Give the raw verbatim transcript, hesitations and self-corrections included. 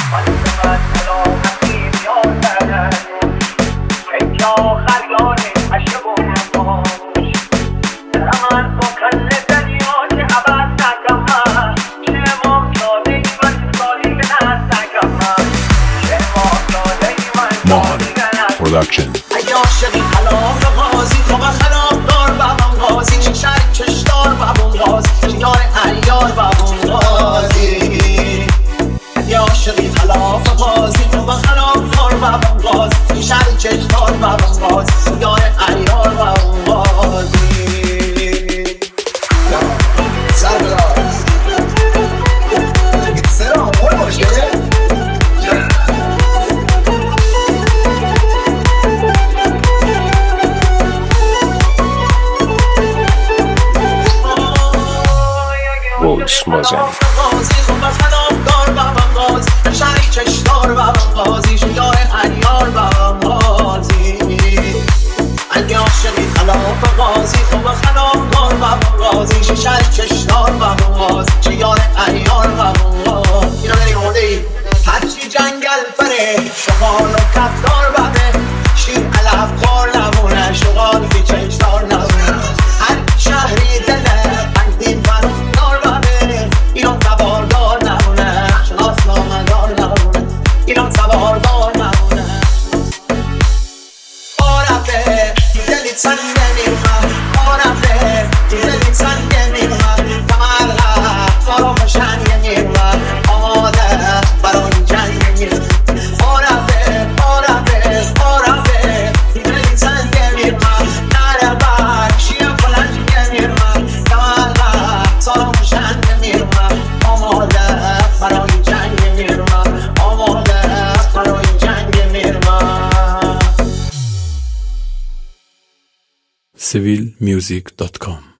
Production. Voice Mazen. هرچی جنگل پره شغال و کفتار بده شیر علف خور نمونه شغال که چشتار نمونه هر شهری دله پنگتین فرون دار بده ایران سواردار نمونه شناس نامدار نمونه ایران سواردار نمونه آرفه دلیت سن نمیرمه آرفه دلیت سن نمیرمه تمرغه فرامشن نمیرمه آماده برای جنگ نمیرمه آرفه آرفه آرفه دلیت سن نمیرمه نره بر شیر فلنج نمیرمه تمرغه فرامشن نمیرمه آماده برای جنگ نمیرمه آماده برای جنگ نمیرمه civil music dot com